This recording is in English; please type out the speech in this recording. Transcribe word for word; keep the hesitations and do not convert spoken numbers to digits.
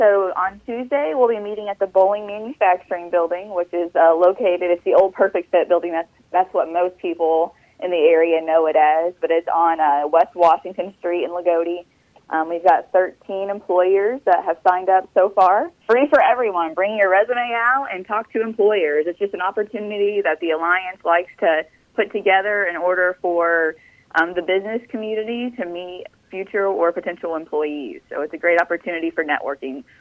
So on Tuesday, we'll be meeting at the Bowling Manufacturing Building, which is uh, located, it's the old Perfect Fit building. That's, that's what most people in the area know it as, but it's on uh, West Washington Street in Lagodi. Um, we've got thirteen employers that have signed up so far. Free for everyone. Bring your resume out and talk to employers. It's just an opportunity that the Alliance likes to put together in order for um, the business community to meet future or potential employees. So it's a great opportunity for networking.